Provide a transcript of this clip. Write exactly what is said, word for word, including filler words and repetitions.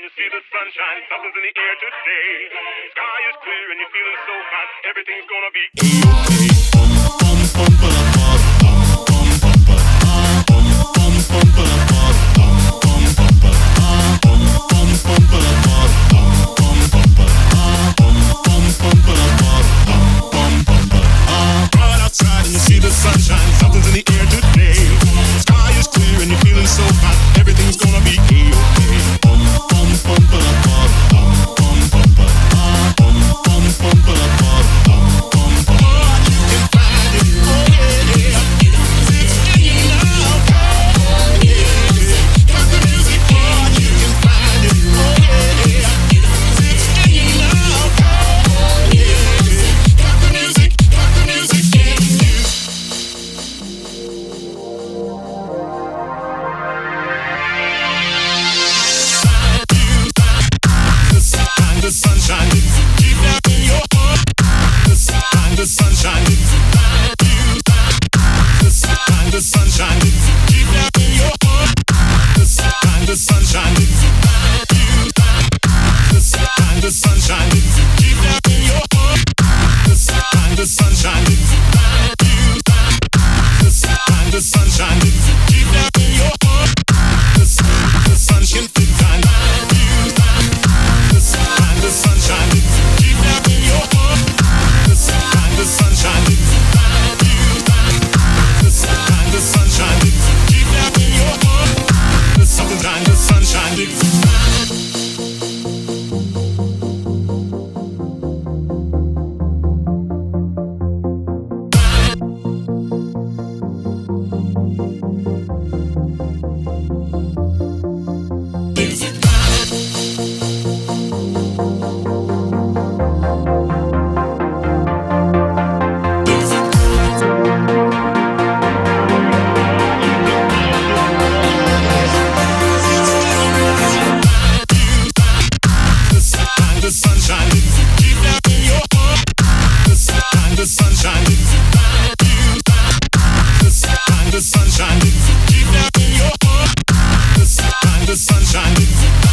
you see the sunshine, something's in the air today. Sky is clear and you're feeling so fine, everything's gonna be right outside and you see the sunshine, something's in the air today. Sky is clear and you're feeling so fine, everything's gonna be A-okay. The sunshine, deep down in your heart. The sunshine, the sunshine, the sunshine, the sunshine, deep down in your heart. The sunshine, the sunshine, the sunshine, the sunshine, deep down in your heart. The sunshine, the sunshine, the sunshine, the sunshine, deep down in your heart. The sunshine, the sunshine. The sunshine, deep down in your heart. The sunshine, the sunshine, the sunshine, the sunshine, deep down in your heart. The sunshine, the sunshine, the the sunshine, deep down in your heart. The sunshine, the sunshine, the sunshine, the sunshine, deep down in your heart. The sunshine, the sunshine.